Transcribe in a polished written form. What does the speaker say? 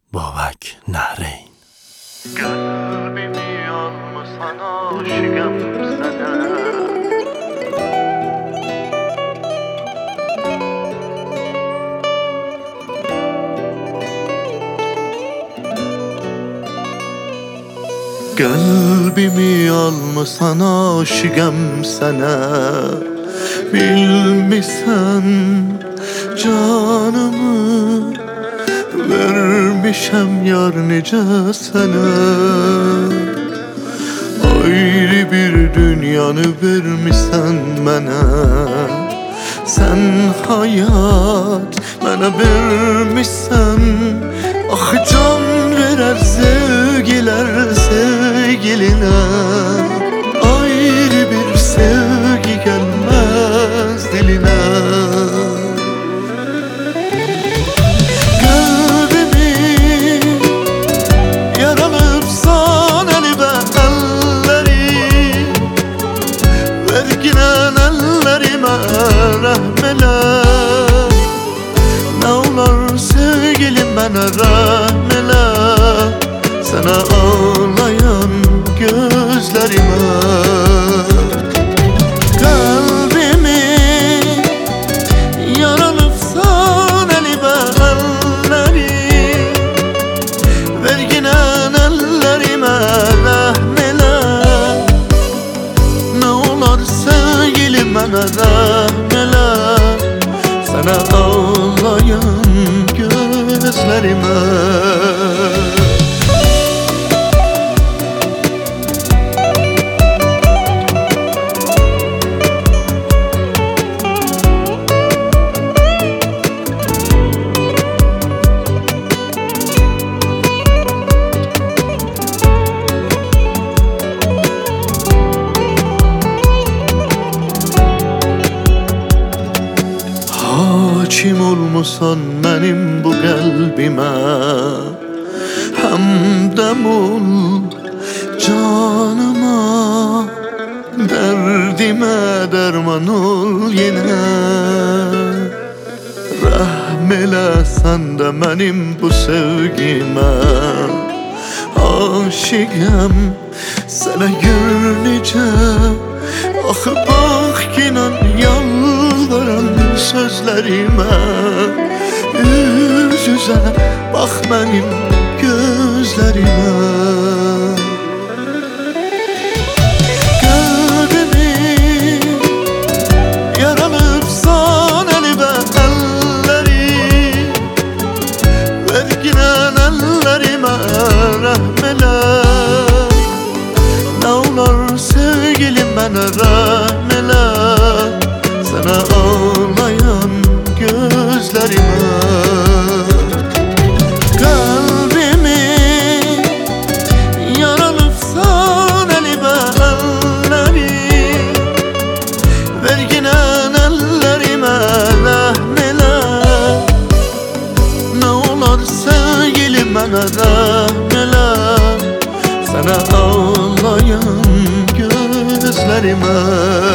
Babak Nahreyn. Kalbimi almasan aşıkım sana. Kalbimi almasan aşıkım sana. Bilmişsen canımı vermişem yar nece sana. Ayrı bir dünyanı vermişsen bana. Sen hayat bana vermişsen. Ah can verer sevgiler sevgiline. Ayrı bir sevgi gelmez diline. Rahmeler, ne olur sevgilim bana rahmeler. Sana ağlayan gözlerime. Kalbimi yaralıpsan elime elleri. Verginen ellerime rahmeler. Ne olur sevgilim bana rahmeler. Sana ağlayan gözlerime. Hakim olmusan benim bu kalbime. Hamdem ol canıma. Derdime derman ol yine. Rahmele sen de benim bu sevgime. Aşıkım sana görünce. Ah bak inan yalvaran sözlerime. Yüz yüze bak benim gözlerime. Kalbimi yaralıpsan elime elleri. Verginen ellerime rahmeler. Ne olur sevgilim bana rahmeler. Sana ağlayan gözlerime. Kalbimi yaralıpsan elime elleri. Verginen ellerime rahmeler. Ne olur sevgilim bana rahmeler. Sana ağlayan gözlerime.